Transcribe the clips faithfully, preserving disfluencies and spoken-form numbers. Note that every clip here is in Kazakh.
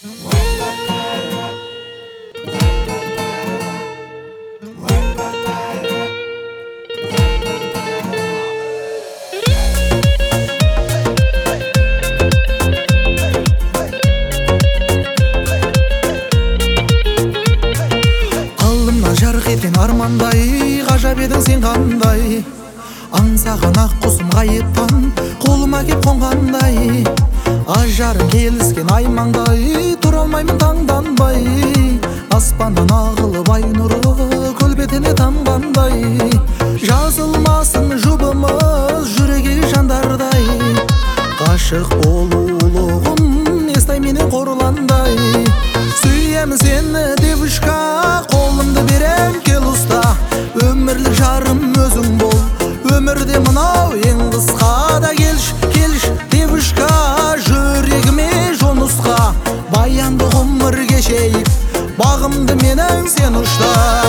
Армандай, ғажап едің сен қандай, аңсаған ақ құсым ғайыптан қолыма кеп қонғандай. Ажарың келіскен аймаңдай, тұра алмаймын таңданбай. Аспаннан ағылып ай нұры көл бетіне тамғандай. Жазылмасын жұбымыз жүрегі жандардай. Ғашық болу ұлығын естай менен қорландай. Сүйемін сені девушка, қолымды берем кел ұста. Өмірлік жарым өзің бол, өмірде мынау ең қысқа. Да келш, келш девушка, жүрегіме жонысқа. Баянды ғұмыр кешейік, бағымды менің сен ұшта.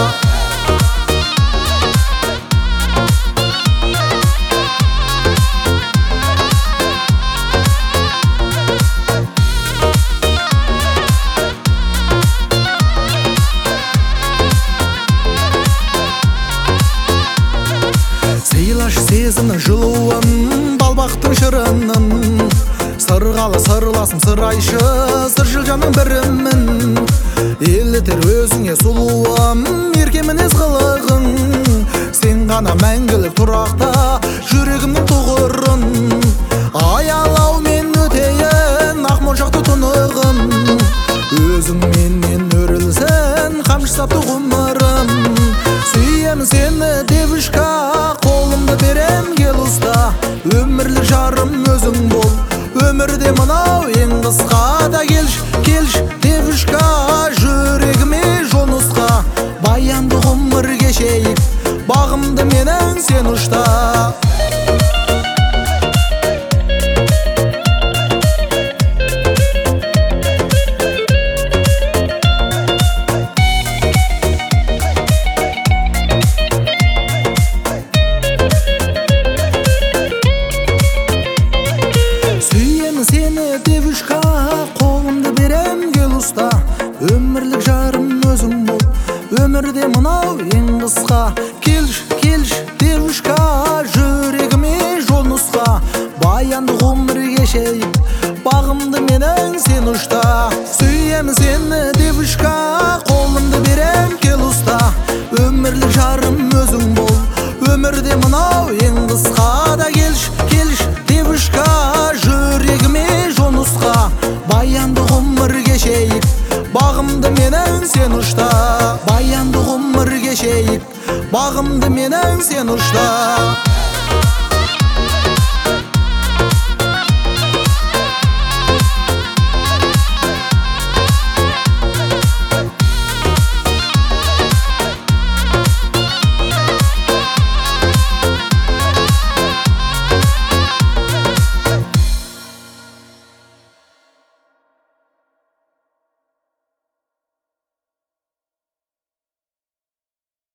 Сыйлаш сезімнің жылуын, балбақтың шырынын. Сырғалы сырласың сырайшы, сыр жылжаның бірімін. Елітер өзіңе сұлуым, ерке мінез қылығың. Сен ғана мәңгілік тұрақта, жүрегімнің тұғырын. Аялау мен өтейін, ақмоншақты тұнығым. Өзің менен өрілсін, қамшысапты ғұмырым. Сүйемін сені девушка, қолымды берем кел ұста. Өмірлік жарым өзің бол, өмірде мынау ең қысқа. Да келш, келш девушка, жүрегіме жонысқа. Баянды ғұмыр кешейік, бағымды менің сен ұшта. Сені девушка, қолымды берем кел ұста. Өмірлік жарым өзің бол, өмірде мынау ең қысқа. Келш, келш девушка, жүрегіме жол нұсқа. Баянды ғұмыр кешейік, бағымды менің сен ұшта. Сүйемін сені девушка, қолымды берем кел ұста. Өмірлік жарым өзің бол, өмірде мынау ең қысқа. Да келш, келш девушка, жүрегіме жонысқа. Баянды ғұмыр кешейік, бағымды менің сен ұшта. Баянды ғұмыр кешейік, бағымды менің сен ұшта.